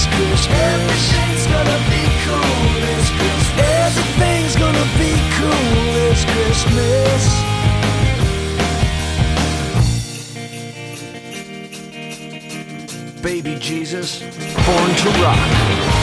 this Christmas. Everything's gonna be cool this Christmas. Everything's gonna be cool this Christmas. Baby Jesus, born to rock.